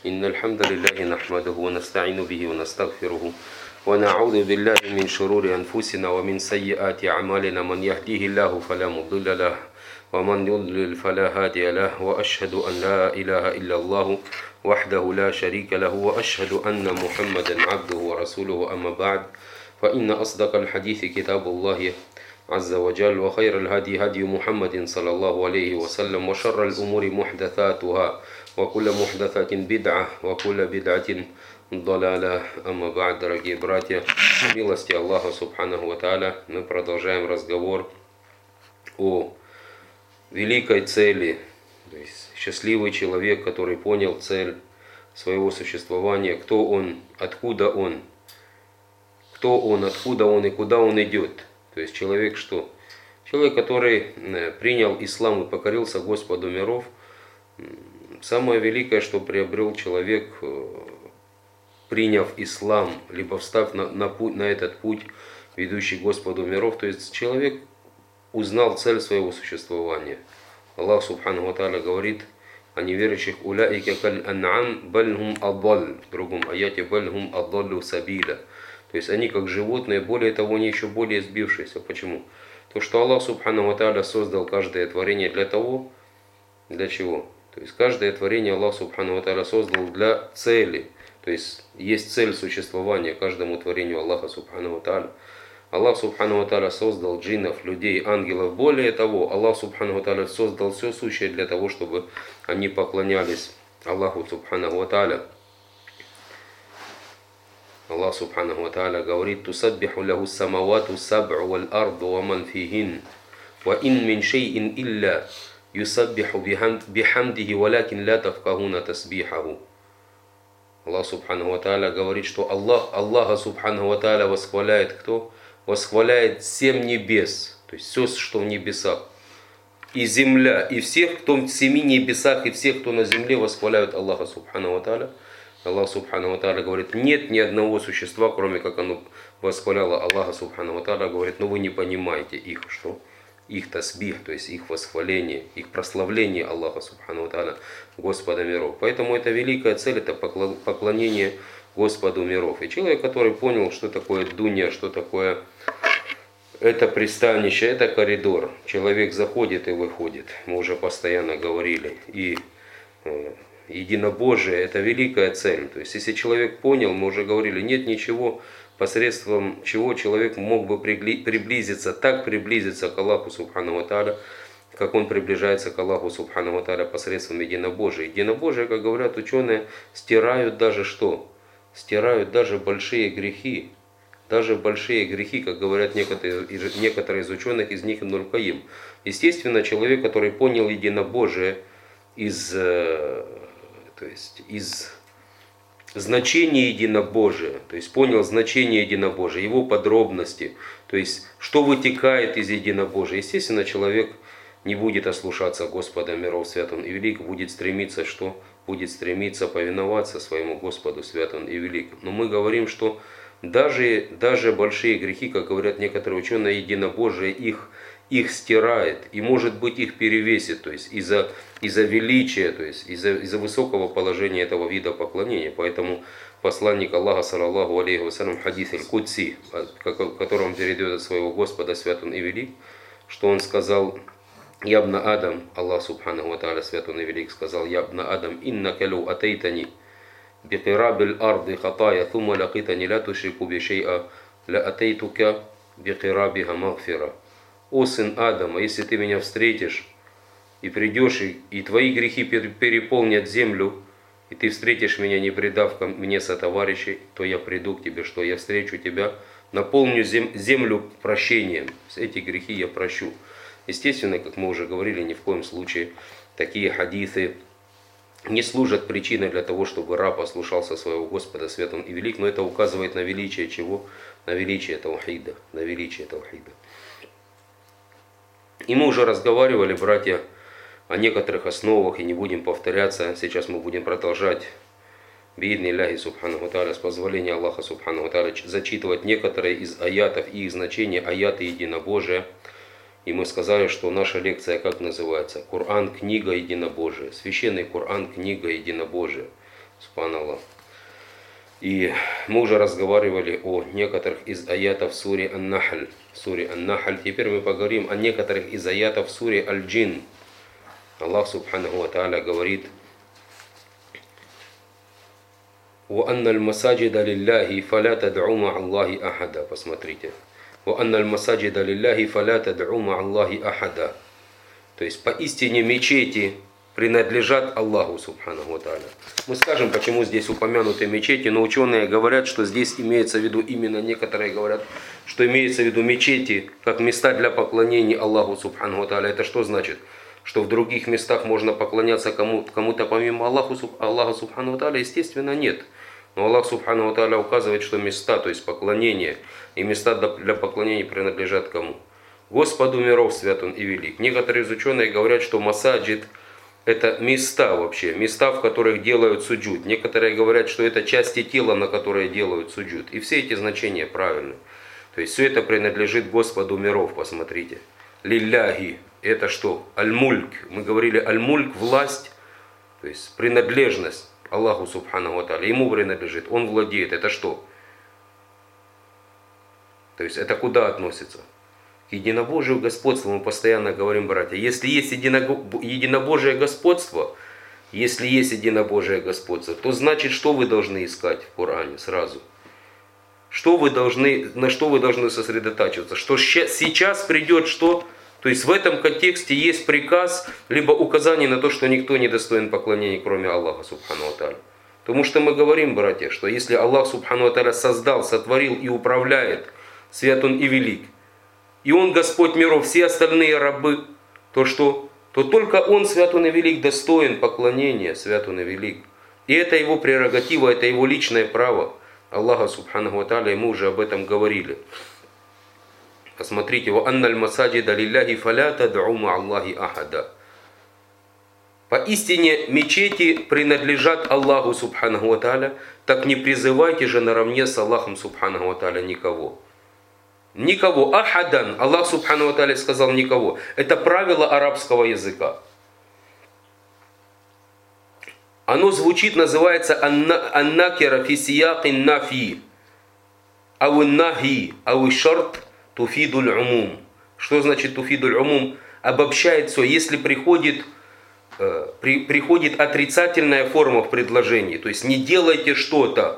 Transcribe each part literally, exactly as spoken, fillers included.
إن الحمد لله نحمده ونستعين به ونستغفره ونعوذ بالله من شرور أنفسنا ومن سيئات أعمالنا من يهديه الله فلا مضل له ومن يضلل فلا هادي له وأشهد أن لا إله إلا الله وحده لا شريك له وأشهد أن محمدا عبده ورسوله أما بعد فإن أصدق الحديث كتاب الله عز وجل وخير الهدي هدي محمد صلى الله عليه وسلم وشر الأمور محدثاتها وكل محدثة بدعة وكل بدعة ضلالة. Амма ба'д, дорогие братья, милости Аллаха Субханаху ва Тааля, мы продолжаем разговор о великой цели, то есть счастливый человек, который понял цель своего существования, кто он, откуда он, кто он, откуда он и куда он идет. То есть человек что? Человек, который принял ислам и покорился Господу миров. Самое великое, что приобрел человек, приняв ислам, либо встав на, на, путь, на этот путь, ведущий Господу миров, то есть человек узнал цель своего существования. Аллах Субханаху ва Тааля говорит о неверующих: «Уляика каль ан'ам бальхум адаль». В другом аяте: «Бальхум адаллю сабиля». То есть они как животные, более того, они еще более сбившиеся. Почему? То, что Аллах Субханаху ва Тааля создал каждое творение для того, для чего? То есть каждое творение Аллах Субханаху ва Тааля создал для цели. То есть есть цель существования каждому творению Аллаха Субханаху ва Тааля. Аллах Субханаху ва Тааля создал джиннов, людей, ангелов. Более того, Аллах Субханаху ва Тааля создал все сущее для того, чтобы они поклонялись Аллаху Субханаху ва Тааля. Аллах Субханаху ва Тааля говорит: «Тусаббиху лаху самавату саб'у валь арду ва ман фихин, ва ин мин шейин илля юсаббиху бихамдихи валякин ля тафкахуна тасбихаху». Аллах Субханаху ва Тааля говорит, что Аллах, Аллаха Субханаху ва Тааля восхваляет кто? Восхваляет семь небес, то есть все, что в небесах, и земля, и всех, кто в семи небесах, и всех, кто на земле, восхваляют Аллаха Субханаху ва Тааля. Аллах Субханаху ва Тааля говорит: нет ни одного существа, кроме как оно восхваляло Аллаха Субханаху ва Тааля. Говорит: но вы не понимаете их, что? Их тасбих, то есть их восхваление, их прославление Аллаха Субханаху ва Тааля, Господа миров. Поэтому это великая цель, это поклонение Господу миров. И человек, который понял, что такое дунья, что такое это пристанище, это коридор. Человек заходит и выходит. Мы уже постоянно говорили. И единобожие – это великая цель. То есть, если человек понял, мы уже говорили, нет ничего, посредством чего человек мог бы приблизиться, так приблизиться к Аллаху Субханаху ва Тааля, как он приближается к Аллаху Субханаху ва Тааля посредством единобожия. Единобожие, как говорят ученые, стирают даже что? Стирают даже большие грехи. Даже большие грехи, как говорят некоторые, некоторые из ученых, из них Ибн аль-Кайим. Естественно, человек, который понял единобожие из, то есть, из значения единобожия, то есть понял значение единобожия, его подробности, то есть что вытекает из единобожия. Естественно, человек не будет ослушаться Господа миров, свят Он и велик, будет стремиться, что? Будет стремиться повиноваться своему Господу, свят Он и велик. Но мы говорим, что даже, даже большие грехи, как говорят некоторые ученые, единобожие их, их стирает и, может быть, их перевесит, то есть из-за из-за величия, то есть из-за из-за высокого положения этого вида поклонения. Поэтому посланник Аллаха, саллаллаху алейхи вассалям, хадис аль-Кудси, в котором он передает от своего Господа, свят Он и велик, что он сказал: «Ябна Адам», Аллах Субханаху ва Тааля, свят Он и велик, сказал: «Ябна Адам, иннака лау атайтани бикирабил арды хатая, thumma лакитани ла тушрику би шей'a, ла атайтука бикирабиха магфира». «О сын Адама, если ты меня встретишь и придешь, и, и твои грехи переполнят землю, и ты встретишь меня, не предав ко мне сотоварищей, то я приду к тебе, что я встречу тебя, наполню зем, землю прощением, эти грехи я прощу». Естественно, как мы уже говорили, ни в коем случае такие хадисы не служат причиной для того, чтобы раб ослушался своего Господа, свят Он и велик, но это указывает на величие чего? На величие таухида, на величие таухида. И мы уже разговаривали, братья, о некоторых основах, и не будем повторяться. Сейчас мы будем продолжать, биидни Аллахи Субханаху ва Тааля, с позволения Аллаха Субханаху ва Тааля, зачитывать некоторые из аятов и их значения, аяты единобожия. И мы сказали, что наша лекция как называется? Коран, книга единобожия. Священный Коран, книга единобожия. Субханаллах. И мы уже разговаривали о некоторых из аятов в суре Ан-Нахль. В суре Ан-Нахль. Теперь мы поговорим о некоторых из аятов в суре Аль-Джин. Аллах Субханаху ва Тааля говорит: وَأَنَّ الْمَسَاجِدَ لِلَّهِ فَلَا تَدْعُوا مَعَ اللَّهِ أَحَدًا. Посмотрите. وَأَنَّ الْمَسَاجِدَ لِلَّهِ فَلَا تَدْعُوا مَعَ اللَّهِ أَحَدًا. То есть поистине мечети принадлежат Аллаху Субханаху ва Тааля. Мы скажем, почему здесь упомянуты мечети, но ученые говорят, что здесь имеется в виду, именно некоторые говорят, что имеется в виду мечети как места для поклонения Аллаху Субханаху ва Тааля. Это что значит? Что в других местах можно поклоняться кому, кому-то помимо Аллаху, Аллаха Субхану ва Тааля? Естественно, нет. Но Аллах Субхану ва Тааля указывает, что места, то есть поклонение, и места для поклонения принадлежат кому? Господу миров, свят Он и велик. Некоторые из ученых говорят, что масаджид — это места вообще, места, в которых делают суджуд. Некоторые говорят, что это части тела, на которые делают суджуд. И все эти значения правильны. То есть все это принадлежит Господу миров, посмотрите. Лилляхи. Это что? Аль-Мульк. Мы говорили Аль-Мульк, власть, то есть принадлежность Аллаху Субханаху ва Тааля. Ему принадлежит, Он владеет. Это что? То есть это куда относится? К единобожию господству мы постоянно говорим, братья. Если есть единобожие господство, если есть единобожие господство, то значит, что вы должны искать в Коране сразу? Что вы должны, на что вы должны сосредотачиваться? Что сейчас придет что? То есть в этом контексте есть приказ, либо указание на то, что никто не достоин поклонения, кроме Аллаха Субхану ва Тааля. Потому что мы говорим, братья, что если Аллах Субхану ва Тааля создал, сотворил и управляет, свят Он и велик, и Он Господь миров, все остальные рабы, то что? То только Он, свят Он и велик, достоин поклонения, свят Он и велик. И это Его прерогатива, это Его личное право. Аллаха Субханаху ва Тааля, и мы уже об этом говорили. Посмотрите, وَأَنَّ الْمَسَاجِدَ لِلَّهِ فَلَا تَدْعُوا مَعَ اللَّهِ أَحَدًا. Поистине мечети принадлежат Аллаху Субханаху ва Тааля, так не призывайте же наравне с Аллахом Субханаху ва Тааля никого. Никого. Ахадан. Аллах Субхану ва Тааля сказал никого. Это правило арабского языка. Оно звучит, называется аннакера фи сияки нафи. Ау нахи, ау шарт туфидуль умум. Что значит туфидуль умум? Обобщает все. Если приходит, э, при, приходит отрицательная форма в предложении, то есть не делайте что-то,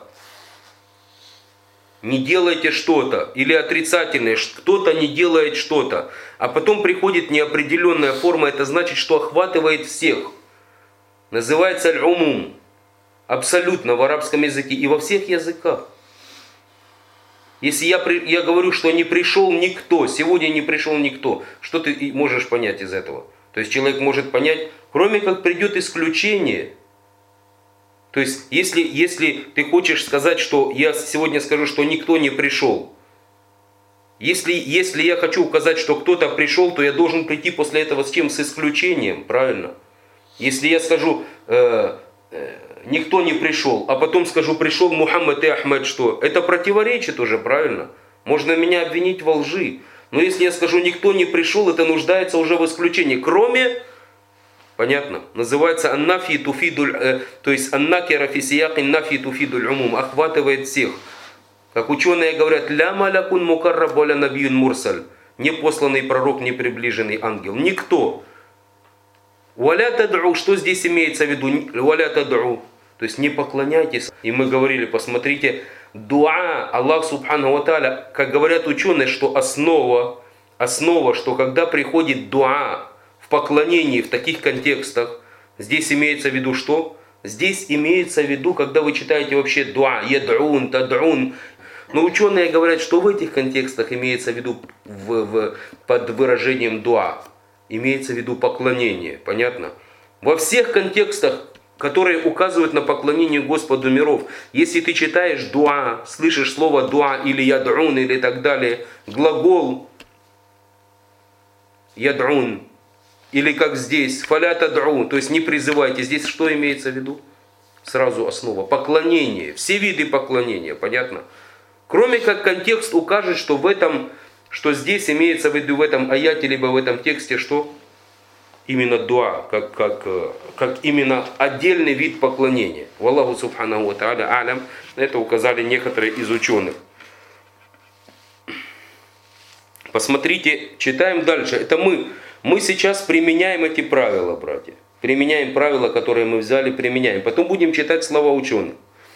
не делайте что-то, или отрицательное, кто-то не делает что-то, а потом приходит неопределенная форма, это значит, что охватывает всех. Называется аль-умум. Абсолютно в арабском языке и во всех языках. Если я, при, я говорю, что не пришел никто, сегодня не пришел никто, что ты можешь понять из этого? То есть человек может понять, кроме как придет исключение. То есть, если, если ты хочешь сказать, что я сегодня скажу, что никто не пришел, если, если я хочу указать, что кто-то пришел, то я должен прийти после этого с чем? С исключением, правильно? Если я скажу, э, э, никто не пришел, а потом скажу, пришел Мухаммад и Ахмед, что? Это противоречит уже, правильно? Можно меня обвинить во лжи. Но если я скажу, никто не пришел, это нуждается уже в исключении, кроме... Понятно? Называется аннафи туфидуль, э, то есть аннакера фи сияки нафи туфидуль умум, охватывает всех. Как ученые говорят, ля малякун мукарраб валя набиюн мурсаль, не посланный пророк, не приближенный ангел. Никто. Валя тад'у, что здесь имеется в виду? Валя тад'у, то есть не поклоняйтесь. И мы говорили, посмотрите, дуа, Аллах Субхану ва Тааля, как говорят ученые, что основа, основа, что когда приходит дуа, в поклонении, в таких контекстах, здесь имеется в виду что? Здесь имеется в виду, когда вы читаете вообще дуа, яд'ун, тад'ун. Но ученые говорят, что в этих контекстах имеется в виду в, в, под выражением дуа. Имеется в виду поклонение, понятно? Во всех контекстах, которые указывают на поклонение Господу миров, если ты читаешь дуа, слышишь слово дуа или яд'ун или так далее, глагол яд'ун, или как здесь, фаля тад'у, то есть не призывайте. Здесь что имеется в виду? Сразу основа. Поклонение. Все виды поклонения, понятно? Кроме как контекст укажет, что в этом, что здесь имеется в виду в этом аяте, либо в этом тексте, что именно дуа, как, как, как именно отдельный вид поклонения. Валлаху субханаху ва тааля алям. Это указали некоторые из ученых. Посмотрите, читаем дальше. Это мы. Мы сейчас применяем эти правила, братья. Применяем правила, которые мы взяли, применяем. Потом будем читать слова ученых.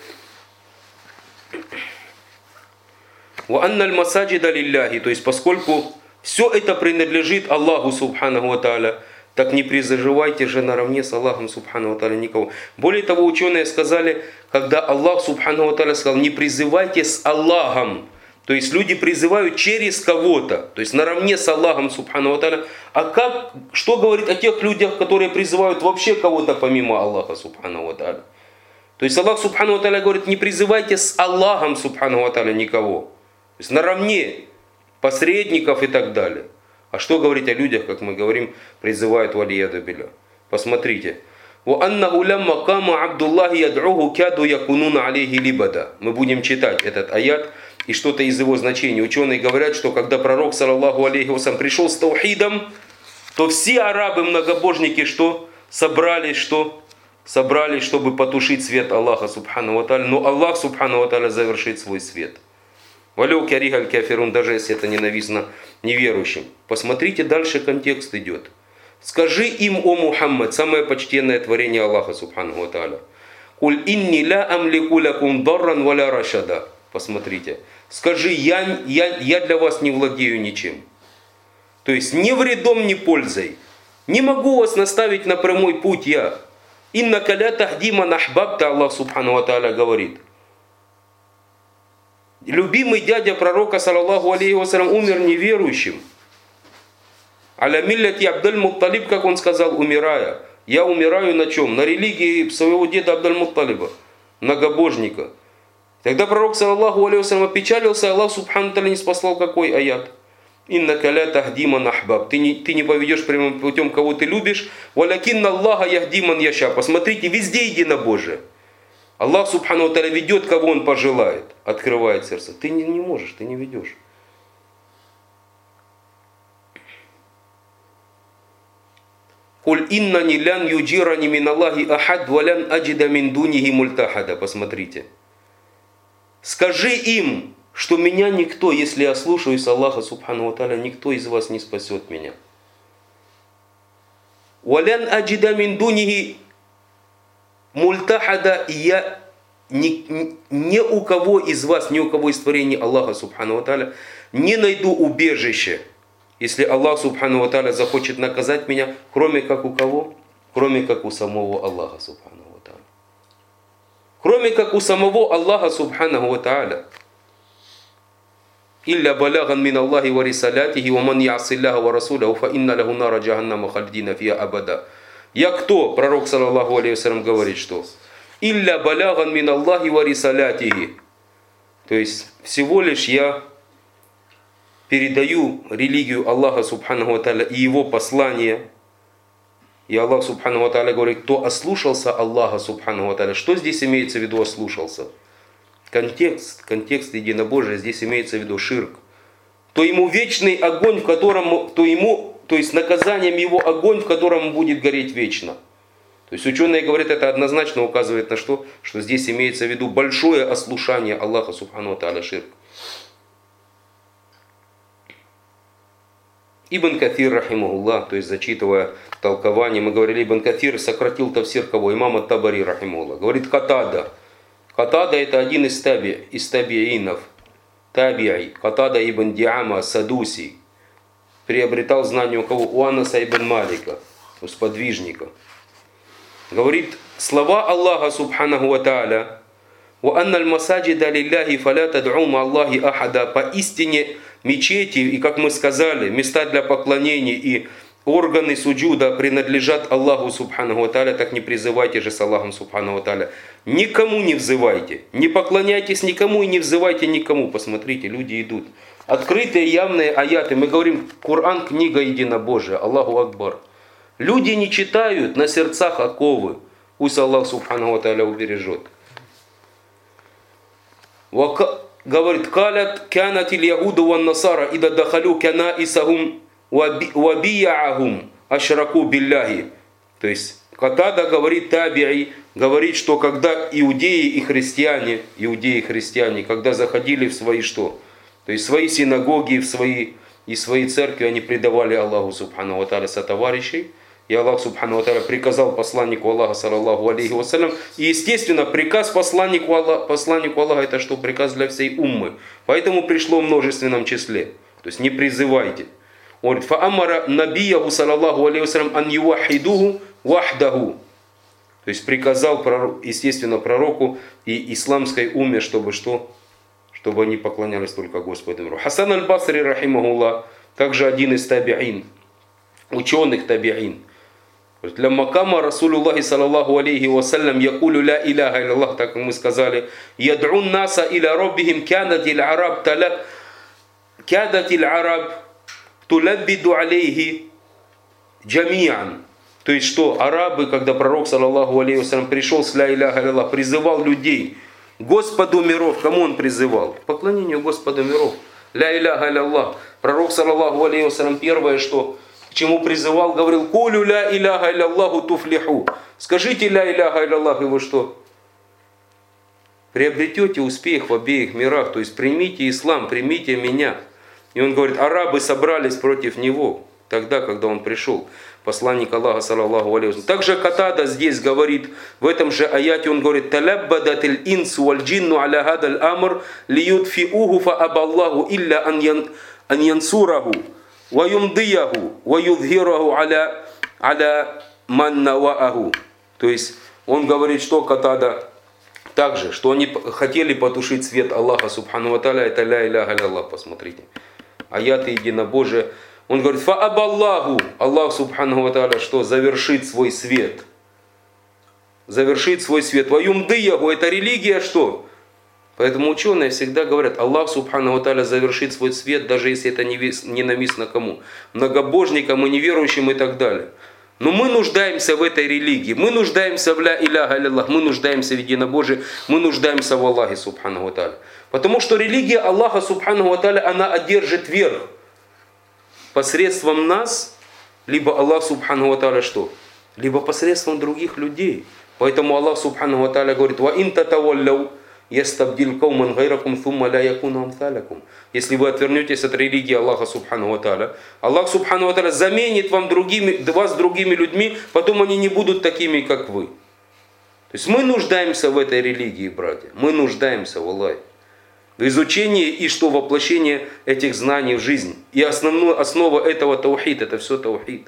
Ва анналь масаджида лилляхи. То есть, поскольку все это принадлежит Аллаху субханаху ва тааля, так не призывайте же наравне с Аллахом субханаху ва тааля никого. Более того, ученые сказали, когда Аллах субханаху ва тааля сказал, не призывайте с Аллахом. То есть люди призывают через кого-то, то есть наравне с Аллахом субханаху ва тааля. А как, что говорит о тех людях, которые призывают вообще кого-то помимо Аллаха субханаху ва тааля? То есть Аллах субханаху ва тааля говорит, не призывайте с Аллахом субханаху ва тааля никого. То есть наравне посредников и так далее. А что говорить о людях, как мы говорим, призывают валияду билля? Посмотрите. Мы будем читать этот аят и что-то из его значения. Ученые говорят, что когда пророк, саллаллаху алейхи вассалям, пришел с таухидом, то все арабы-многобожники что? Собрались, что? Собрались, чтобы потушить свет Аллаха субхану ва тааля. Но Аллах субхану ва тааля завершит свой свет. Валю карихаль кафирун, даже если это ненавистно неверующим. Посмотрите, дальше контекст идет. Скажи им, о Мухаммад, самое почтенное творение Аллаха субхану ва тааля. Куль инни ла амлику лакум дарран валя рашада. Посмотрите. Скажи, я, я, я для вас не владею ничем. То есть ни вредом, ни пользой. Не могу вас наставить на прямой путь я. Инна каля тахди ман ахбабта, Аллах субхану ва тааля говорит. Любимый дядя пророка, саллаллаху алейхи вассалям, умер неверующим. Аля милляти Абдаль-Мутталиб, как он сказал, умирая. Я умираю на чем? На религии своего деда Абдаль-Мутталиба, многобожника. Тогда пророк, саллаллаху алейхи вассалям, опечалился, Аллах субхану тааля не спаслал какой аят? Инна каля тахди ман ахбаб. Ты не, ты не поведешь прямым путем, кого ты любишь. Валякинна Аллаха яхди ман яша. Посмотрите, везде единобожие. Аллах субхану ва тааля ведет, кого он пожелает, открывает сердце. Ты не, не можешь, ты не ведешь. Куль иннани лян юджирани мин Аллахи ахад валян аджида мин дунихи мультахада. Посмотрите. Скажи им, что меня никто, если я слушаюсь Аллаха субхану ва тааля, никто из вас не спасет меня. Валян аджида мин дунихи мультахада, и я ни, ни у кого из вас, ни у кого из творений Аллаха субхану ва тааля не найду убежище, если Аллах субхану ва тааля захочет наказать меня, кроме как у кого? Кроме как у самого Аллаха субхану ва тааля. Кроме как у самого Аллаха субхану ва тааля. Илля балаган мин Аллахи ва рисалятихи ва ман яси Аллаха ва расуляху фа инна лаху нара джаханнама халидина фия абада. Я кто? Пророк, саллаллаху алейхи вассалям, говорит, что «Илля баляган мин Аллахи ва рисалятихи». То есть, всего лишь я передаю религию Аллаха субханаху ва тааля и его послание. И Аллах субханаху ва тааля говорит, кто ослушался Аллаха субханаху ва тааля. Что здесь имеется в виду ослушался? Контекст, контекст единобожия, здесь имеется в виду ширк. То ему вечный огонь, в котором, то ему... То есть наказанием его огонь, в котором будет гореть вечно. То есть ученые говорят, это однозначно указывает на что? Что здесь имеется в виду большое ослушание Аллаха субхану ва тааля, ширк. Ибн Кафир, рахимахуллах, то есть зачитывая толкование, мы говорили, Ибн Кафир сократил тавсир кого? Имама Табари, рахимахуллах. Говорит Катада. Катада это один из, таби, из табиинов. Табиай. Катада ибн Диама Садуси. Приобретал знание у кого? У Анаса ибн Малика, у сподвижника. Говорит, слова Аллаха субханаху ва тааля, «Ва анналь масаджида лилляхи фаля тад'у ма Аллахи ахада». Поистине мечети, и как мы сказали, места для поклонений и органы суджуда принадлежат Аллаху субханаху ва тааля, так не призывайте же с Аллахом субханаху ва тааля. Никому не взывайте, не поклоняйтесь никому и не взывайте никому. Посмотрите, люди идут. Открытые явные аяты. Мы говорим, Коран книга единобожия. Аллаху Акбар. Люди не читают, на сердцах оковы. Пусть Аллах субхану ва тааля убережет. Говорит, калят кянат иль ягуду ван насара ида дахалю кяна исахум вабияахум ашраку билляхи. То есть Катада говорит, таби'i, говорит, что когда иудеи и христиане, иудеи и христиане, когда заходили в свои что? То есть свои синагоги, в свои, и свои церкви, они предавали Аллаху Субхану ва Тааля сотоварищей. И Аллах Субхану ва Тааля приказал посланнику Аллаха, саллаллаху алейхи вассалям. И естественно, приказ посланнику Аллаха, посланнику Аллаха, это что? Приказ для всей уммы. Поэтому пришло в множественном числе. То есть не призывайте. Он говорит, фаамара набияху, саллаллаху алейхи вассалям, ан ювахидуху вахдаху. То есть приказал, естественно, пророку и исламской умме, чтобы что? Чтобы они поклонялись только Господу миру. Хасан аль-Басри, рахимахуллах, также один из таби'ин, ученых таби'ин. Для макама Расулуллахи саллаллаху алейхи вассалям якулю ля иляха илляллах, так как мы сказали, яд'ун наса иля роббихим кянатил араб талаб кядатил араб тулаббиду алейхи джами'ан. То есть что, арабы, когда пророк саллаллаху алейхи вассалям пришел с ля иляха илляллах, призывал людей Господу миров. Кому он призывал? К поклонению Господу миров. Ля иляха илляллах. Пророк саллаллаху алейхи вассалям первое, что к чему призывал, говорил, кулю ля иляха илляллаху туфлиху. Скажите ля иляха илляллах, и вы что? Приобретете успех в обеих мирах. То есть примите ислам, примите меня. И он говорит, арабы собрались против него тогда, когда он пришел. Посланник Аллаха, саллаллаху алейхи вассалям. Также Катада здесь говорит, в этом же аяте он говорит, «Талаббадат ил-инсу валь-джинну аля хадаль амр лиюдфиуху фаабаллаху илля ан янсураху ва юмдияху ва юдхираху аля аля ман навааху». То есть он говорит, что Катада также, что они хотели потушить свет Аллаха субхану ва тааля, это ля иляха илляллах, посмотрите. Аяты единобожия. Он говорит, фаабаллаху, Аллах субхану ва тааля, что завершит свой свет. Завершит свой свет. Ваюмдыягу, это религия что? Поэтому ученые всегда говорят, Аллах субхану ва тааля завершит свой свет, даже если это ненавистно кому? Многобожникам и неверующим и так далее. Но мы нуждаемся в этой религии, мы нуждаемся в ля иляха илляллах, мы нуждаемся в единобожии, мы нуждаемся в Аллахе субхану ва тааля. Потому что религия Аллаха субхану ва тааля, она одержит верх. Посредством нас, либо Аллах субхану ва тааля что? Либо посредством других людей. Поэтому Аллах субхану ва тааля говорит, «Ва ин татавалляу ястабдил кауман гайракум thumma ля якуну амсалякум». Если вы отвернетесь от религии Аллаха субхану ва тааля, Аллах субхану ва тааля заменит вам другими, вас другими людьми, потом они не будут такими, как вы. То есть мы нуждаемся в этой религии, братья. Мы нуждаемся в Аллахе. Изучение и что воплощение этих знаний в жизнь. И основная основа этого таухид, это все таухид.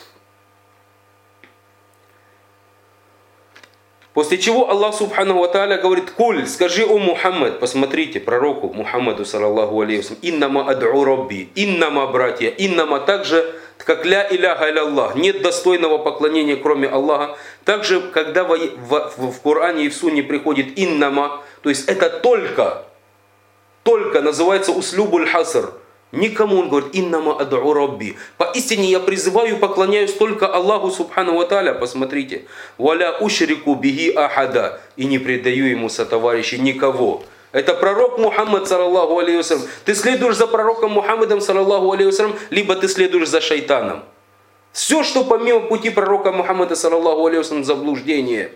После чего Аллах субхану ва тааля говорит, куль, скажи о Мухаммад, посмотрите, пророку Мухаммаду саллаллаху алейхи вассалям, иннама ад'у рабби, иннама, братья, иннама также, как ля иляха илляллах, нет достойного поклонения кроме Аллаха. Также, когда в, в, в Коране и в Сунне приходит иннама, то есть это только, только называется услюбуль хаср. Никому он говорит, иннама ад'у рабби. Поистине я призываю, поклоняюсь только Аллаху субхану ва тааля. Посмотрите. Валя ушрику бихи ахада. И не предаю ему сотоварищей никого. Это пророк Мухаммад, саллаллаху алейхи вассалям. Ты следуешь за пророком Мухаммадом, саллаллаху алейхи вассалям, либо ты следуешь за шайтаном. Все, что помимо пути пророка Мухаммада, саллаллаху алейхи вассалям, заблуждение.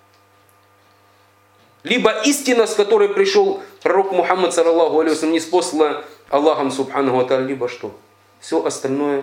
Либо истина, с которой пришел пророк Мухаммад, саллаллаху алейхи вассалям, ниспослана Аллахом субхану ва тааля, либо что? Все остальное,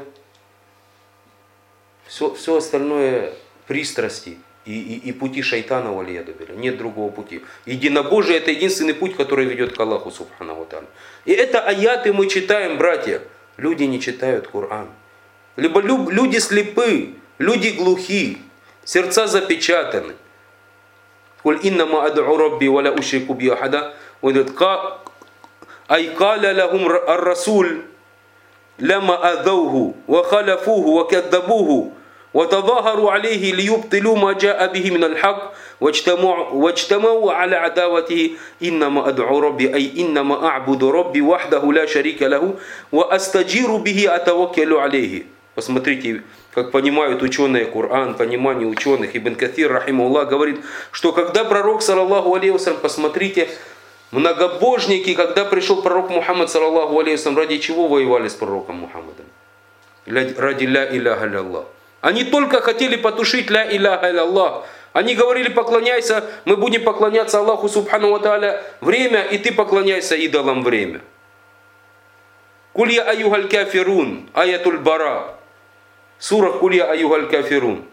все, все остальное пристрасти и, и, и пути шайтана, валияду билля. Нет другого пути. Единобожие — это единственный путь, который ведет к Аллаху субхану ва тааля. И это аяты мы читаем, братья. Люди не читают Коран. Либо люди слепы, люди глухи, сердца запечатаны. Куль иннама ад'у рабби ва ля ушрику би ахада. Он говорит, ай каля лахум ар-расуль лама адаугу ва халяфугу ва каддабугу ва тадахару алейхи лиюбтилу ма джаа бихи мин аль-хак ваджтамау аля адаватихи иннама ад'у рабби ай иннама а'буду рабби вахдаху ла шарика лаху ва астаджиру бихи атаваккалу алейхи. Посмотрите, как понимают ученые Коран, понимание ученых. Ибн Каthир, рахимахуллах, говорит, что когда пророк, саллаллаху алейхи вассалям, посмотрите, многобожники, когда пришел пророк Мухаммад, саллаллаху алейхи вассалям, ради чего воевали с пророком Мухаммадом? Ради ля иляха илляллах. Они только хотели потушить ля иляха илlallah. Они говорили, поклоняйся, мы будем поклоняться Аллаху Субхану ва Тааля время, и ты поклоняйся идолам время. Кулья аюгаль кафирун, аятуль бара. Сура Кулья аюгаль кафирун.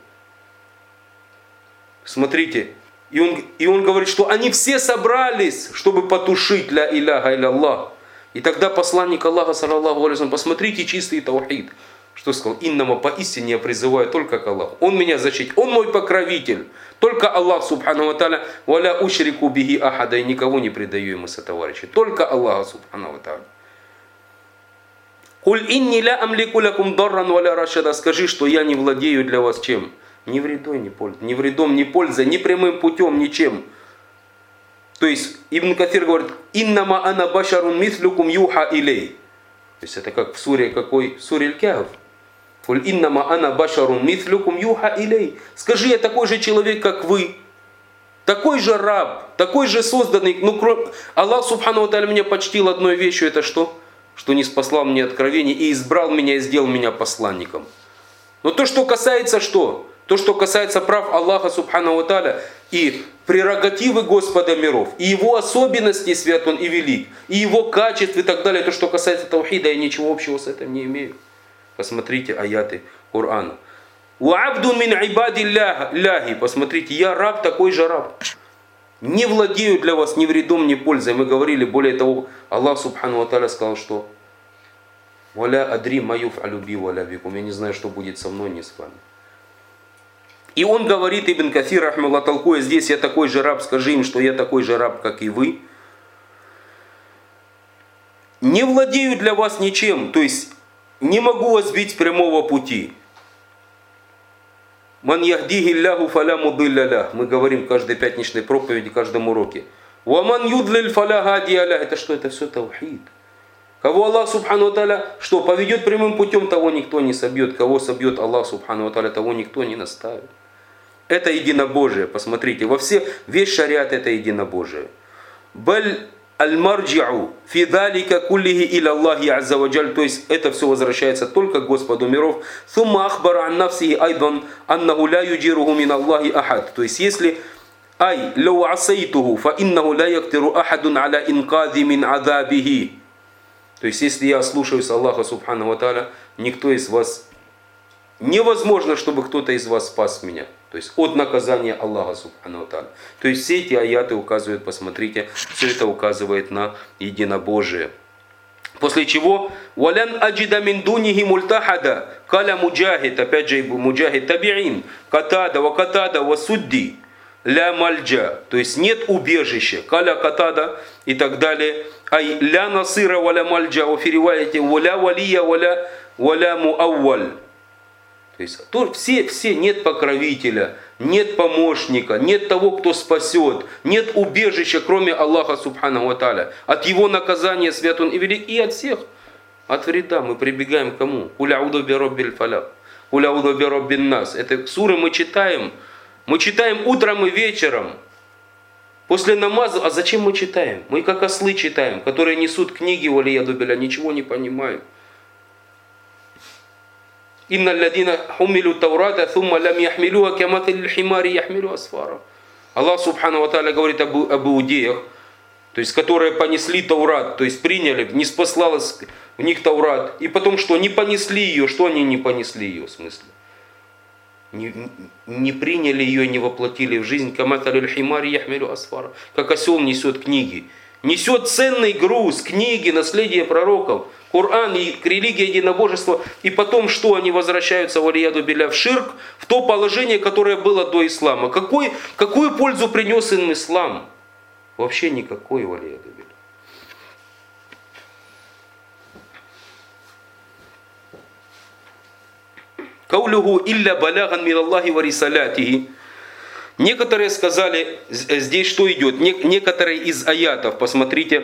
Смотрите, и он, и он говорит, что они все собрались, чтобы потушить ля иляха илlallah. И тогда посланник Аллаха, саллаллаху алейхи ва саллям, посмотрите чистый таухид. Что сказал? Иннама, поистине я призываю только к Аллаху. Он меня защитит, Он мой покровитель. Только Аллах, субхану ва тааля, валя ушрику бихи ахада, и никого не предаю ему сотоварища. Только Аллах, субхану ва тааля. Куль инни ля амлику лакум дарран валя рашада. Скажи, что я не владею для вас чем? Ни вредой, ни пользой. Ни вредом, ни пользой, ни прямым путем, ничем. То есть Ибн Кафир говорит, иннама ана башарун мислюкум юха илей. То есть это как в суре какой? В суре Аль-Кахф. Куль иннама ана башарун мислюкум юха илей. Скажи, я такой же человек, как вы. Такой же раб, такой же созданный. Ну, кроме... Аллах Субхану ва Тааля меня почтил одной вещью, это что? Что не спаслал мне откровение и избрал меня и сделал меня посланником. Но то, что касается что? То, что касается прав Аллаха Субхану ва Тааля и прерогативы Господа миров, и Его особенностей, свят Он и велик, и Его качеств и так далее, то, что касается таухида, я ничего общего с этим не имею. Посмотрите аяты Корана. «Уабдун мин ибадилляхи». Посмотрите, я раб, такой же раб. Не владею для вас ни вредом, ни пользой. Мы говорили, более того, Аллах Субхану ва Тааля сказал, что «Валя адри маюф алюби валя бикум». Я не знаю, что будет со мной, не с вами. И он говорит, Ибн Кафир, рахмаллах, толкуя здесь, я такой же раб, скажи им, что я такой же раб, как и вы. Не владею для вас ничем, то есть не могу вас сбить с прямого пути. Ман яхдихи лляху фаля мудилля лях. Мы говорим в каждой пятничной проповеди, в каждом уроке. Ваман юдлиль фаля гадия лях. Это что? Это все таухид. Кого Аллах Субхану ва Тааля, что поведет прямым путем, того никто не собьет. Кого собьет Аллах Субхану ва Тааля, того никто не наставит. Это единобожие, посмотрите, во все, весь шариат это единобожие. Баль аль-марджи'у фи далика куллихи иля Аллахи азза ва джаль, то есть это все возвращается только к Господу миров. Сумма ахбара ан нафсихи айдан аннаху ла юджируху мин Аллахи ахад. То есть если ай лау асайтуху фа иннаху ла яктиру ахадун аля инкади мин азабихи. То есть если я слушаюсь Аллаха Субхану ва Тааля, никто из вас, невозможно, чтобы кто-то из вас спас меня. То есть от наказания Аллаха Субхану ва Тааля. То есть все эти аяты указывают, посмотрите, все это указывает на единобожие. После чего «Валян аджида мин дунихи мультахада» каля муджахид, опять же муджахид табиин, катада ва катада ва судди ля мальджа. То есть нет убежища, каля катада и так далее. Ай ля насыра валя мальджа, ва фириваяте валя валия валя валя муавваль. То есть то, все, все, нет покровителя, нет помощника, нет того, кто спасет, нет убежища, кроме Аллаха Субхану ва Тааля. От Его наказания свят Он и велик, и от всех. От вреда мы прибегаем к кому? Куля ауду би роббиль фалак, куля ауду би роббин нас. Это суры мы читаем. Мы читаем утром и вечером. После намаза, а зачем мы читаем? Мы как ослы читаем, которые несут книги, валияду билля, ничего не понимаем. Инна алладина хумилу таурата, thumma лам яхмилуха каматаль химари яхмилу асфара. Аллах Субхану ва Тааля говорит об, об иудеях, то есть которые понесли Таурат, то есть приняли, не спаслалось в них Таурат, и потом что, не понесли ее, что они не понесли ее, в смысле? Не, не приняли ее, не воплотили в жизнь, каматаль химари яхмилу асфара, как осел несет книги. Несет ценный груз, книги, наследие пророков, Коран и религия единобожества. И потом что? Они возвращаются валияду билля в ширк, в то положение, которое было до ислама. Какой, какую пользу принес им ислам? Вообще никакой, валияду билля. Каулюху илля баляган мин Аллахи ва рисалятихи. Некоторые сказали, здесь что идет, некоторые из аятов, посмотрите,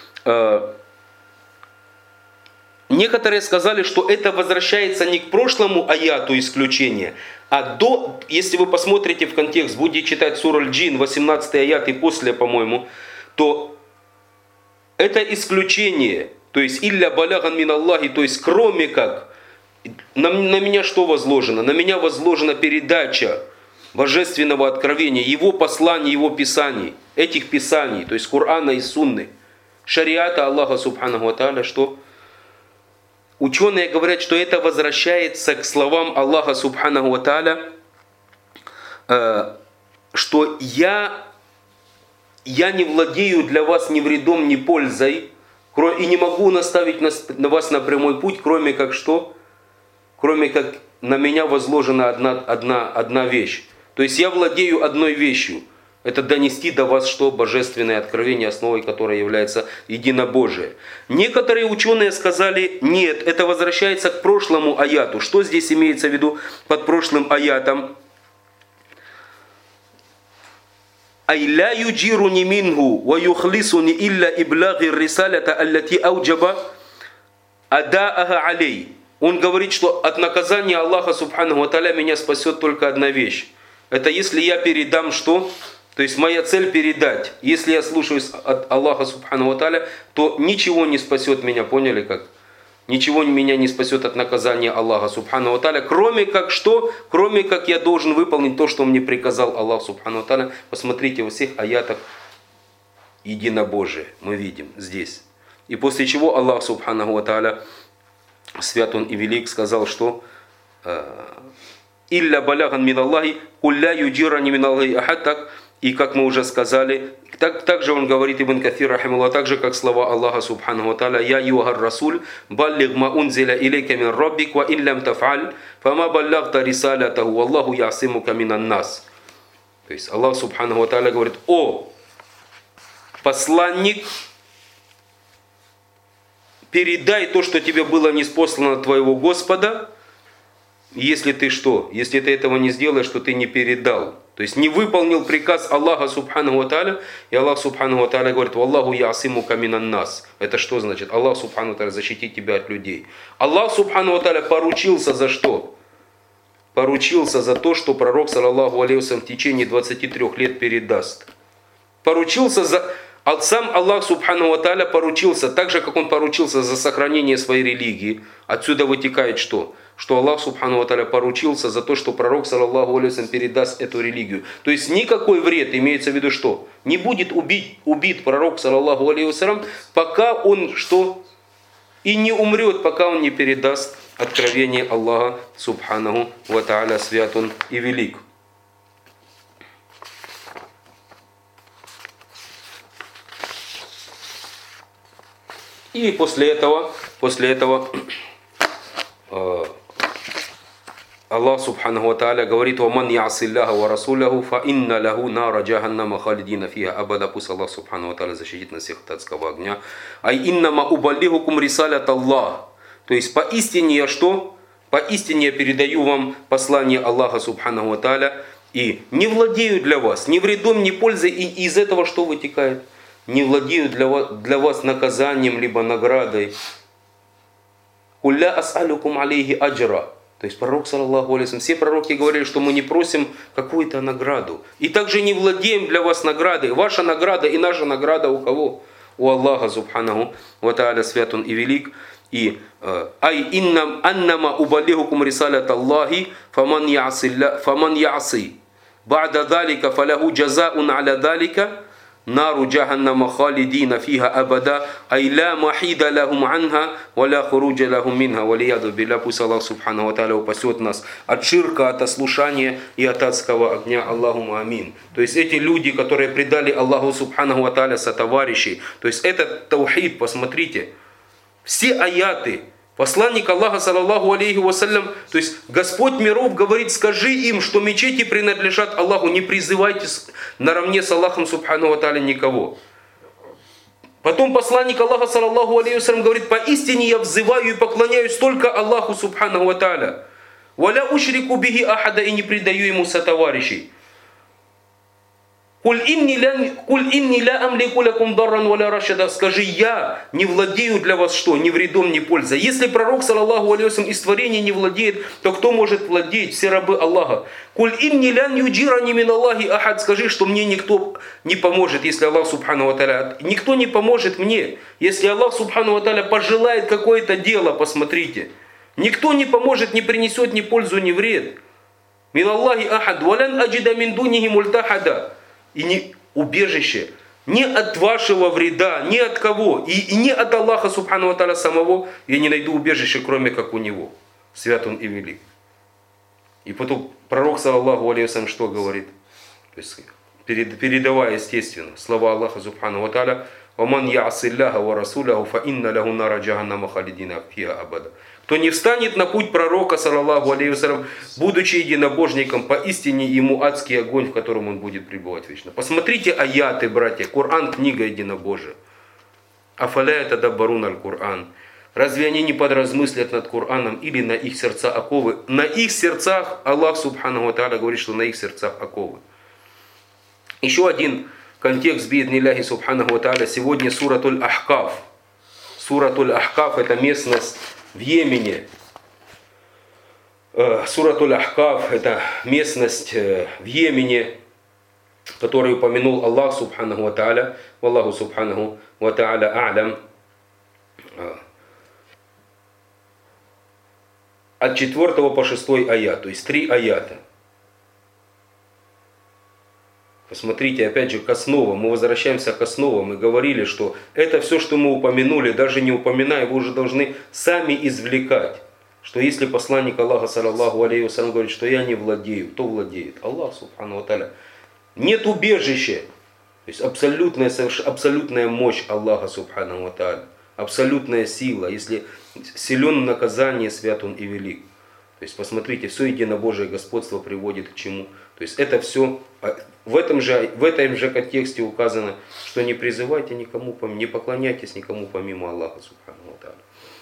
некоторые сказали, что это возвращается не к прошлому аяту исключения, а до, если вы посмотрите в контекст, будете читать сура Аль-Джин, восемнадцатый аят и после, по-моему, то это исключение, то есть илля баляган мин Аллахи, то есть кроме как на, на меня что возложено? На меня возложена передача божественного откровения, его посланий, его писаний, этих писаний, то есть Корана и Сунны, шариата Аллаха Субханаху ва Тааля, что ученые говорят, что это возвращается к словам Аллаха Субханаху ва Тааля, э, что я, я не владею для вас ни вредом, ни пользой, и не могу наставить на вас на прямой путь, кроме как что? Кроме как на меня возложена одна, одна, одна вещь. То есть я владею одной вещью. Это донести до вас что? Божественное откровение, основой которой является единобожие. Некоторые ученые сказали, нет, это возвращается к прошлому аяту. Что здесь имеется в виду под прошлым аятом? «Ай ля юджируни мингу ва юхлисуни илля иблаги рисалята аллати ауджаба адаага алей». Он говорит, что от наказания Аллаха Субханаху ва Тааля меня спасет только одна вещь. Это если я передам что? То есть моя цель передать. Если я слушаюсь от Аллаха Субханаху ва Тааля, то ничего не спасет меня, поняли как? Ничего меня не спасет от наказания Аллаха Субханаху ва Тааля, кроме как что? Кроме как я должен выполнить то, что мне приказал Аллах Субханаху ва Тааля. Посмотрите во всех аятах единобожие. Мы видим здесь. И после чего Аллах Субханаху ва Тааля, свят Он и велик, сказал, что «Илля баляган мин Аллахи, кулля юджирани мин Аллахи ахаттак». И как мы уже сказали, так, также он говорит, Ибн Кафир, рахималлах, так же, как слова Аллаха Субханаху ва Тааля, «Я юхар расуль, баллиг ма унзиля илейка мин раббик, ва ин лям таф'аль, фама баллагта рисалятаху, валлаху ясимука минан нас». То есть Аллах Субханаху ва Тааля говорит, «О, посланник, передай то, что тебе было ниспослано от твоего Господа, если ты что? Если ты этого не сделаешь, то ты не передал». То есть не выполнил приказ Аллаха Субханаху ва Тааля, и Аллах Субханаху ва Тааля говорит, «Валлаху ясимука минан нас». Это что значит? Аллах Субханаху ва Тааля защитит тебя от людей. Аллах Субханаху ва Тааля поручился за что? Поручился за то, что пророк, саллаллаху алейхи ва саллям, в течение двадцати трёх лет передаст. Поручился за... А сам Аллах Субханаху ва Тааля поручился, так же, как Он поручился за сохранение своей религии. Отсюда вытекает что? Что Аллах Субханаху ва Тааля поручился за то, что пророк, саллаллаху алейхи ва саллям, передаст эту религию. То есть никакой вред, имеется в виду что? Не будет убит, убит пророк, саллаллаху алейхи ва саллям, пока он что? И не умрет, пока он не передаст откровение Аллаха Субханаху ва Тааля, свят Он и велик. И после этого, после этого э, Аллах Субханаху ва Тааля говорит, «Ваман ясилляха ва расуляху, фа инна лаху нара джаханнама халидина фиха абада». Пусть Аллах Субханаху ва Тааля защитит нас всех от адского огня. «Ай иннама убаллихукум рисалят Аллах». То есть поистине я что? Поистине я передаю вам послание Аллаха Субханаху ва Тааля и не владею для вас ни вредом, ни пользой. И из этого что вытекает? Не владею для вас, для вас наказанием, либо наградой. «Кулля ас'алюкум алейхи аджра». То есть пророк, саллаллаху алейхи ва саллям, все пророки говорили, что мы не просим какую-то награду. И также не владеем для вас наградой. Ваша награда и наша награда у кого? У Аллаха Субханаху ва Тааля, свят Он и велик. И «Ай иннам аннама убалихукум рисалят Аллахи, фаман яси, ба'да далика фаляху джазаун аля далика, нару джаханнама халидина фиха абада, ай ла махида лахум анха, валя хуруджа лахум минха, валияду билля». Пусть Аллах Субханаху ва Тааля упасет нас от ширка, от ослушания и от адского огня. Аллахума амин. То есть эти люди, которые предали Аллаху Субханаху ва Тааля сотоварищей, то есть этот таухид, посмотрите, все аяты, посланник Аллаха, саллаллаху алейхи ва саллям, то есть Господь миров говорит, скажи им, что мечети принадлежат Аллаху, не призывайте наравне с Аллахом Субханаху ва Тааля никого. Потом посланник Аллаха, саллаллаху алейхи ва саллям, говорит, поистине я взываю и поклоняюсь только Аллаху Субханаху ва Тааля. Валя ушрику бихи ахада, и не предаю ему сотоварищей. «Куль инни ля амлику лакум дарран валя рашада». Скажи, я не владею для вас что? Ни вредом, ни пользой. Если пророк, саллаллаху алейхи ва саллям, из творения не владеет, то кто может владеть? Все рабы Аллаха. «Куль инни лян юджирани мин Аллахи ахад». Скажи, что мне никто не поможет, если Аллах Субханаху ва Тааля. Никто не поможет мне. Если Аллах Субханаху ва Тааля пожелает какое-то дело, посмотрите. Никто не поможет, не принесет ни пользу, ни вред. Мин Аллахи ахад, валян аджида мин дунихи мультахада. И не убежище ни от вашего вреда, ни от кого, и, и не от Аллаха Субхану ва Тааля самого я не найду убежище, кроме как у Него. Свят Он и велик. И потом пророк, саллаллаху алейхи ва саллям, что говорит? То есть, перед, передавая, естественно, слова Аллаха Субхану ва Тааля, «Ваман яасилляха ва расуляху, фа инна лаху нара джаханнама халидина фиха абада». Кто не встанет на путь пророка, саллаллаху алейхи ва саллям, будучи единобожником, поистине ему адский огонь, в котором он будет пребывать вечно. Посмотрите аяты, братья. Коран — книга единобожия. Афаля тадаббаруна аль-Кур'ан. Разве они не подразмыслят над Кораном или на их сердца оковы? На их сердцах Аллах Субхану ва Тааля говорит, что на их сердцах оковы. Еще один контекст бииднилляхи Субхану ва Тааля. Сегодня суратуль Ахкаф. Суратуль Ахкаф — это местность в Йемене. Суратуль Ахкаф — это местность в Йемене, которую упомянул Аллах Субхану ва Тааля. Аллаху Субхану ва Тааля а'лям. От четвёртого по шестой аят, то есть три аята. Посмотрите, опять же, к основам. Мы возвращаемся к основам. Мы говорили, что это все, что мы упомянули, даже не упоминая, вы уже должны сами извлекать. Что если посланник Аллаха, саллаллаху алейхи ва саллям, говорит, что я не владею, кто владеет? Аллах, субхану ва тааля. Нет убежища. То есть абсолютная, абсолютная мощь Аллаха, субхану ва тааля. Абсолютная сила. Если силен в наказании, свят Он и велик. То есть посмотрите, все единобожие господство приводит к чему. То есть это все в этом же, в этом же контексте указано, что не призывайте никому, не поклоняйтесь никому помимо Аллаха Субхану ва Тааля.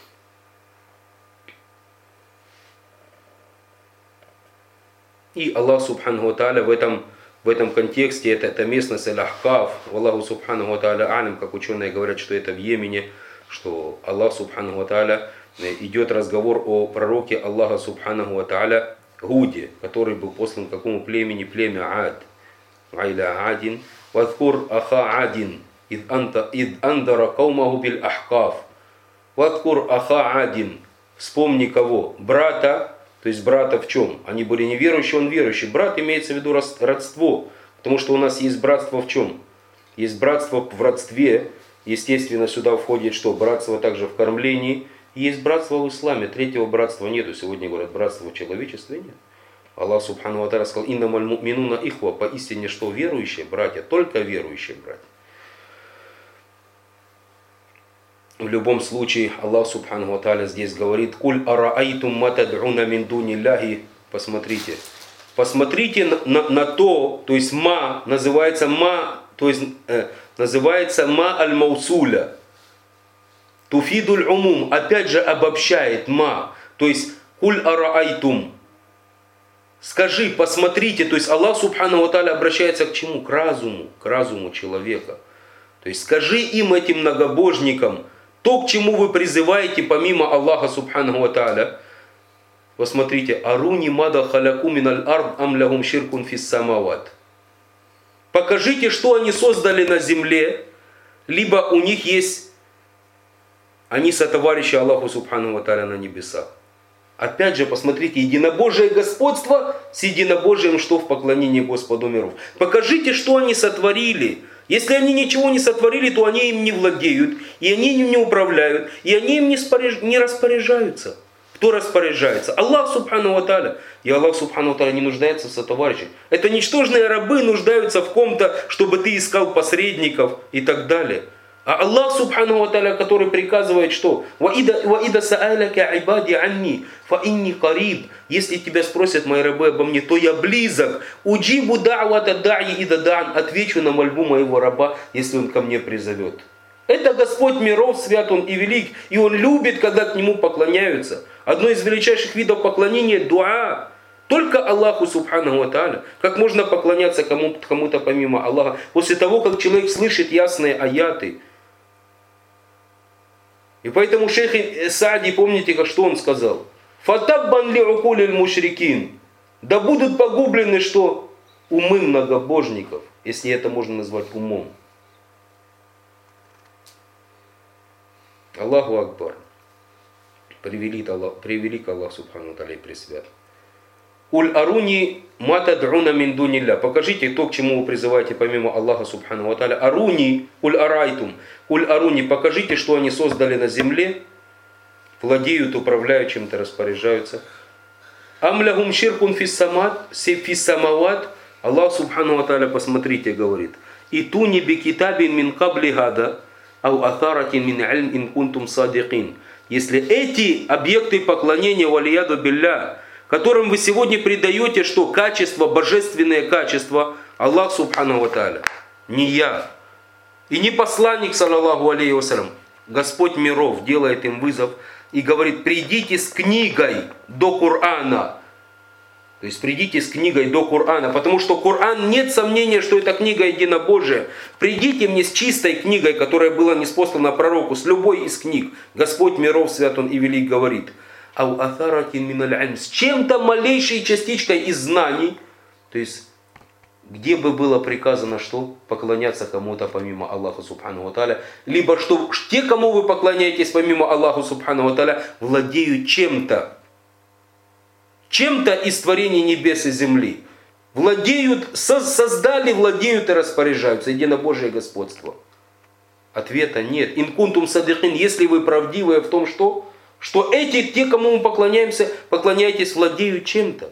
И Аллах Субхану ва Тааля в этом, в этом контексте, это, это местность Аль-Ахкаф, Аллаху Субхану ва Тааля алим, как ученые говорят, что это в Йемене, что Аллах Субхану ва Тааля, идет разговор о пророке Аллаха Субхану ва Тааля Гуде, который был послан к какому племени? Племя Ад. Айля Адин. Вадкур аха Адин. Ид андара каумаху биль Ахкаф. Вадкур аха Адин. Вспомни кого? Брата. То есть брата в чем? Они были неверующие, он верующий. Брат имеется в виду родство. Потому что у нас есть братство в чем? Есть братство в родстве. Естественно, сюда входит что? Братство также в кормлении. Есть братство в исламе, третьего братства нету. Сегодня говорят, братства в человечестве нет. Аллах Субхану ва Тааля сказал, иннамаль му'минуна ихва, поистине, что верующие братья, только верующие братья. В любом случае, Аллах Субхану ва Тааля здесь говорит, куль араайтум матад'уна мин дунилляхи, посмотрите. Посмотрите на, на, на то, то есть ма, называется ма, то есть э, называется ма аль-маусуля. Туфидуль умум, опять же обобщает ма, то есть куль араайтум. Скажи, посмотрите, то есть Аллах Субхану ва Тааля обращается к чему? К разуму, к разуму человека. То есть скажи им, этим многобожникам, то, к чему вы призываете помимо Аллаха Субхану ва Тааля. Посмотрите, аруни мада халяку миналь ард ам лягум ширкун фис самават. Покажите, что они создали на земле, либо у них есть, они сотоварищи Аллаху Субхану ва Тааля на небесах. Опять же, посмотрите, единобожие господство с единобожием, что в поклонении Господу миров. Покажите, что они сотворили. Если они ничего не сотворили, то они им не владеют, и они им не управляют, и они им не, споряж... не распоряжаются. Кто распоряжается? Аллах Субхану ва Тааля. И Аллах Субхану ва Тааля не нуждается в сотоварищах. Это ничтожные рабы нуждаются в ком-то, чтобы ты искал посредников и так далее. А Аллах Субхану ва Тааля, который приказывает что? وَإِذَا سَأَلَكَ عِبَادِ عَنِّي فَإِنِّي قَرِيبٌ. Если тебя спросят мои рабы обо мне, то я близок. «Уджибу да'вата да'и ида да'ан». Отвечу на мольбу моего раба, если он ко мне призовет. Это Господь миров, свят Он и велик. И Он любит, когда к Нему поклоняются. Одно из величайших видов поклонения – дуа. Только Аллаху Субхану ва Тааля. Как можно поклоняться кому-то, кому-то помимо Аллаха, после того, как человек слышит ясные аяты. И поэтому шейх Саади, помните, как что он сказал? «Фатаббан ли укулиль мушрикин». Да будут погублены что? Умы многобожников, если это можно назвать умом. Аллаху Акбар. Превелик Аллах, превелик Аллах Субхану ва Тааля и пресвят. Уль аруни мата д'уна мин дунилля. Покажите то, к чему вы призываете помимо Аллаха Субхану ва Тааля. Аруни, уль арайтум. Уль аруни, покажите, что они создали на земле, владеют, управляют чем-то, распоряжаются. Амлягум ширкун фиссамават. Аллах Субхану ва Тааля, посмотрите, говорит. Итуни би китабин мин кабли гада, ау атаратин мин ильм ин кунтум садикин. Если эти объекты поклонения, валияду билля, которым вы сегодня придаете, что качество, божественное качество, Аллах Субхану ва Тааля, не я, и не посланник, саллаллаху алейхи вассалям, Господь миров делает им вызов и говорит: придите с книгой до Корана. То есть придите с книгой до Корана, потому что Коран, нет сомнения, что это книга единобожия. Придите мне с чистой книгой, которая была ниспослана пророку, с любой из книг. Господь миров, свят он и велик, говорит: ау атаратин миналь ильм, с чем-то малейшей частичкой из знаний, то есть где бы было приказано что? Поклоняться кому-то помимо Аллаха Субхану ва Тааля, либо что те, кому вы поклоняетесь помимо Аллаха Субхану ва Тааля, владеют чем-то, чем-то из творений небес и земли. Владеют, создали, владеют и распоряжаются. Единобожие господство. Ответа нет. Ин кунтум садикин, если вы правдивые в том, что, что эти, те, кому мы поклоняемся, поклоняетесь, владеют чем-то.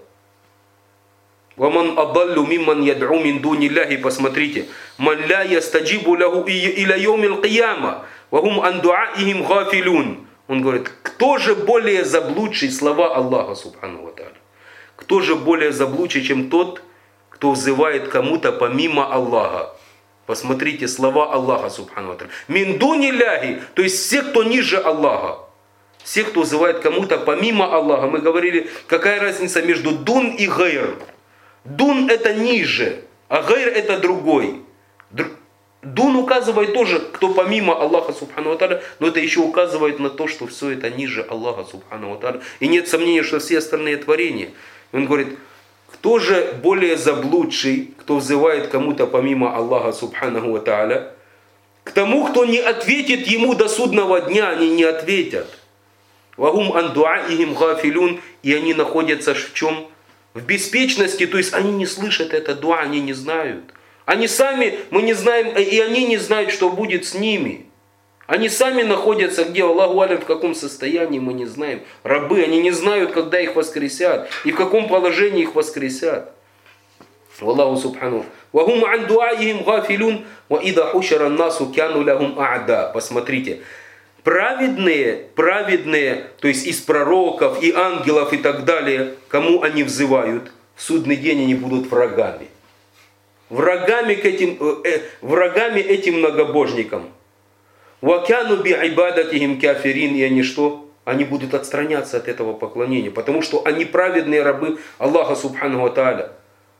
Ваман адаллу мимман яд'у мин дунилляхи, посмотрите. Ман ла ястаджибу лаху иля йомил кияма, вахум ан дуаихим гафилун. Он говорит: кто же более заблудший, слова Аллаха Субхану ва Тааля, кто же более заблудший, чем тот, кто взывает кому-то помимо Аллаха. Посмотрите, слова Аллаха Субхану ва Тааля. Мин дунилляхи, то есть все, кто ниже Аллаха. Все, кто взывает кому-то помимо Аллаха. Мы говорили, какая разница между дун и гайр. Дун это ниже, а гайр это другой. Дун указывает тоже, кто помимо Аллаха Субхану ва Тааля, но это еще указывает на то, что все это ниже Аллаха Субхану ва Тааля. И нет сомнения, что все остальные творения. Он говорит: кто же более заблудший, кто взывает кому-то помимо Аллаха Субхану ва Тааля? К тому, кто не ответит ему до судного дня, они не ответят. Вахум ан дуаихим гафилун, и они находятся в чем? В беспечности, то есть они не слышат это дуа, они не знают. Они сами, мы не знаем, и они не знают, что будет с ними. Они сами находятся где, Аллаху алям, в каком состоянии, мы не знаем. Рабы, они не знают, когда их воскресят, и в каком положении их воскресят. Аллаху субхану. Вахум ан дуаихим гафилун, ва ида хушара насу кяну лахум а'да. Посмотрите. Праведные, праведные, то есть из пророков, и ангелов, и так далее, кому они взывают, в судный день они будут врагами. Врагами, к этим, э, врагами этим многобожникам. Вакяну би айбадатихим кафирин, и они что? Они будут отстраняться от этого поклонения, потому что они праведные рабы Аллаха Субхану ва Тааля.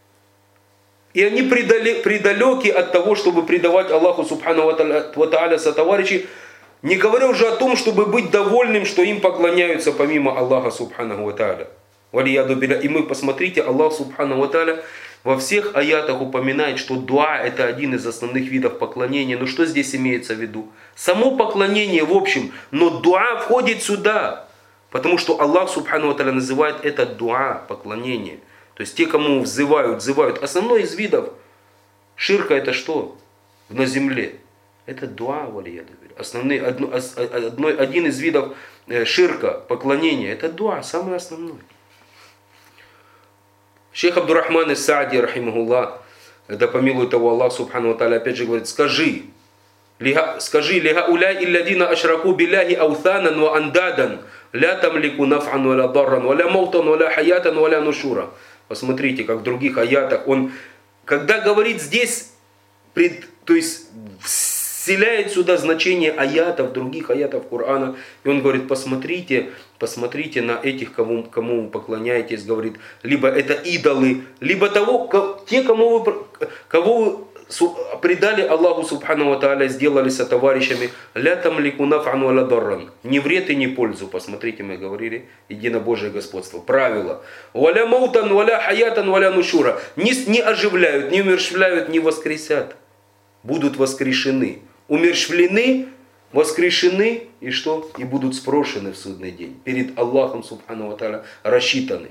И они предалеки от того, чтобы предавать Аллаху Субхану ва Тааля сотоварищей, не говоря уже о том, чтобы быть довольным, что им поклоняются помимо Аллаха Субхану ва Тааля. И мы, посмотрите, Аллах Субхану ва Тааля во всех аятах упоминает, что дуа это один из основных видов поклонения. Но что здесь имеется в виду? Само поклонение в общем, но дуа входит сюда. Потому что Аллах Субхану ва Тааля называет это дуа, поклонение. То есть те, кому взывают, взывают. Основной из видов ширка это что? На земле. Это дуа, валияду. Основной, одно, одно, один из видов ширка, поклонения, это дуа, самый основной. Шейх Абдуррахман ис-Саади, рахимахуллах, да помилует его Аллах Субхану ва Тааля, опять же говорит: скажи, лига, скажи, лига уляй илладина ашраку билляхи аутанан ва андадан, ля тамлику наф'ан ва ля дарран, ва ля маутан, ва ля хаятан, ва ля нушура. Посмотрите, как в других аятах он, когда говорит здесь, пред, то есть вселяет сюда значение аятов, других аятов Корана. И он говорит: посмотрите, посмотрите на этих, кому, кому вы поклоняетесь, говорит, либо это идолы, либо того, те, кому вы, кого вы предали Аллаху Субхану ва Тааля, сделали сотоварищами, ля тамлику наф'ан ва ля дарран, ни вред и ни пользу. Посмотрите, мы говорили, единобожие господство, правило. Ва ля маутан, ва ля хаятан, ва ля нушура, не, не оживляют, не умерщвляют, не воскресят, будут воскрешены. Умерщвлены, воскрешены и что? И будут спрошены в судный день. Перед Аллахом Субхану ва Тааля рассчитаны.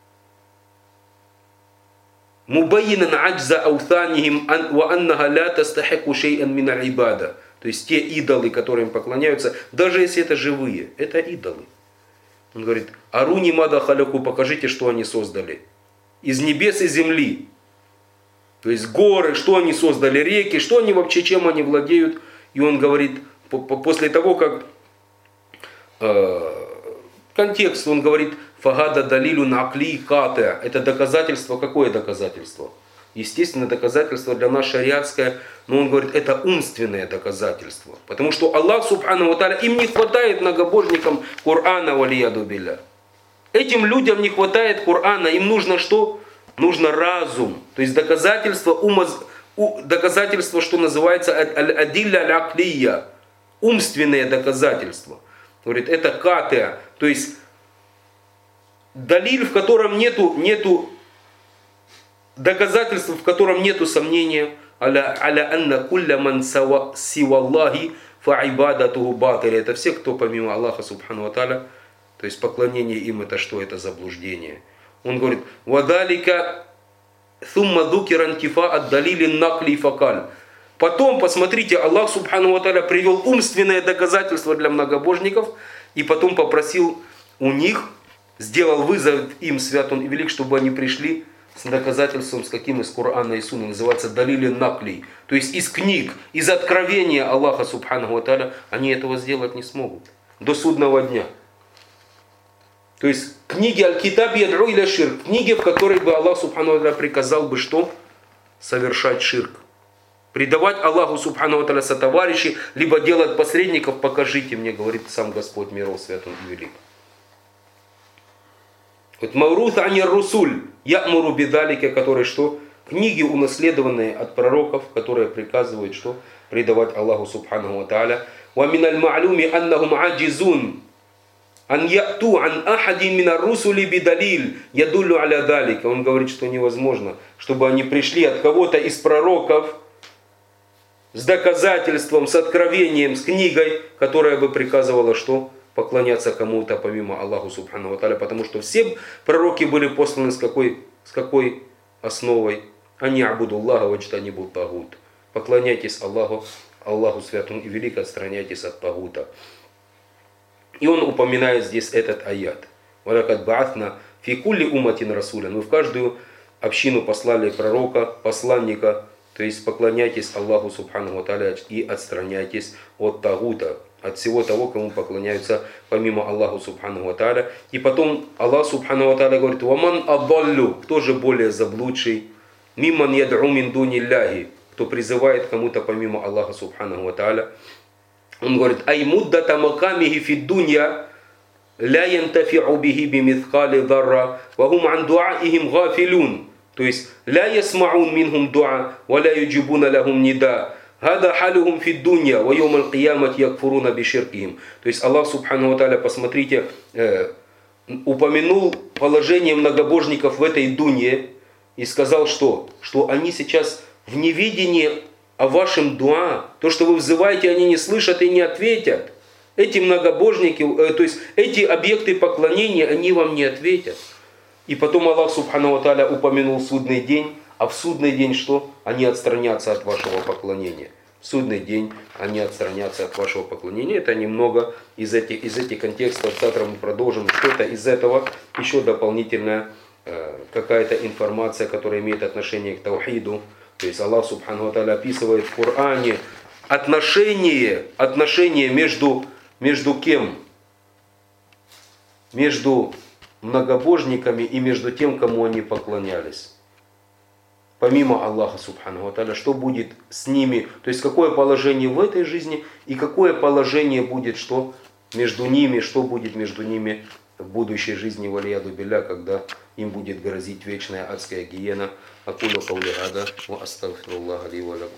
Мубайинан аджза аутанихим ва аннаха ла тастахику шей'ан мин аль-ибада. То есть те идолы, которым поклоняются, даже если это живые, это идолы. Он говорит, аруни мада халяку, покажите, что они создали. Из небес и земли. То есть горы, что они создали, реки, что они вообще, чем они владеют. И он говорит, после того, как э, контекст, он говорит, фагада далилю накли катая. Это доказательство, какое доказательство? Естественно, доказательство для нас шариатское, но он говорит, это умственное доказательство. Потому что Аллах, субхану ва тааля, им не хватает многобожникам Корана, валияду билля. Этим людям не хватает Корана, им нужно что? Нужно разум. То есть доказательство, умаз... доказательство, что называется адилля аль-аклия. Умственное доказательство. Говорит, это катая. То есть далиль, в котором нету, нету доказательства, в котором нету сомнения, аля анна кулля ман сиваллахи фа'ибадатуху батиля. Это все, кто помимо Аллаха субхану ва тааля, то есть поклонение им это что? Это заблуждение. Он говорит, вадалика thumma dhukira intifa ad-dalil накли факаль. Потом, посмотрите, Аллах субхану ва тааля привел умственное доказательство для многобожников и потом попросил у них, сделал вызов им, свят он и велик, чтобы они пришли с доказательством, с каким из Корана и Сунны, называется далили накли. То есть из книг, из откровения Аллаха субхану ва тааля, они этого сделать не смогут. До судного дня. То есть книги Аль-Китаб яд'у иля ширк, книги, в которых бы Аллах субхану ва тааля приказал бы что? Совершать ширк. Предавать Аллаху субхану ва тааля сотоварищей, либо делать посредников, покажите мне, говорит сам Господь миров, свят он и велик. Вот Мауруth ани русуль, я'муру бидалика, который что? Книги, унаследованные от пророков, которые приказывают что? Предавать Аллаху субхану ва тааля. Ва миналь ма'луми аннахум аджизун ан я'ту ан ахади мина русули бидалиль ядуллю аля далика. Он говорит, что невозможно, чтобы они пришли от кого-то из пророков с доказательством, с откровением, с книгой, которая бы приказывала что? Поклоняться кому-то помимо Аллаху субхану ва тааля, потому что все пророки были посланы с какой, с какой основой? Они абудуллаха ваджтанибу тагут. Поклоняйтесь Аллаху, Аллаху святому и велик, отстраняйтесь от тагута. И он упоминает здесь этот аят. Валакад ба'атна фи кулли уматин расулян. Мы в каждую общину послали пророка, посланника, то есть поклоняйтесь Аллаху субхану ва тааля и отстраняйтесь от тагута, от всего того, кому поклоняются помимо Аллаху субхану ва тааля. И потом Аллах субхану ва тааля говорит, ваман адаллю, кто же более заблудший, мимман яд'у мин дунилляхи, кто призывает кому-то помимо Аллаха субхану ва тааля. Он говорит, ай муддата макамихи фи дунья ля янтафи'у бихи бимithqали дарра ва хум ан дуаихим гафилун. То есть ля ясмаун минхум дуа ва ля юджибуна лахум нида. Хада халюхум фи дунья ва йом аль-киямат якфуруна биширкихим. То есть Аллах субхану ва тааля, посмотрите, э, упомянул положение многобожников в этой дунье и сказал, что? Что они сейчас в неведении о вашем дуа. То, что вы взываете, они не слышат и не ответят. Эти многобожники, э, то есть эти объекты поклонения, они вам не ответят. И потом Аллах субхану ва тааля упомянул судный день. А в судный день что? Они отстранятся от вашего поклонения. В судный день они отстранятся от вашего поклонения. Это немного из этих, из этих контекстов. Завтра мы продолжим что-то из этого. Еще дополнительная э, какая-то информация, которая имеет отношение к таухиду. То есть Аллах субхану ва тааля описывает в Коране отношение, отношение между, между кем? Между многобожниками и между тем, кому они поклонялись. Помимо Аллаха субхану ва тааля, что будет с ними, то есть какое положение в этой жизни и какое положение будет что между ними, что будет между ними в будущей жизни, валияду билля, когда им будет грозить вечная адская гиена. Акулю каули гада ва астагфируллаха ли ва лакум.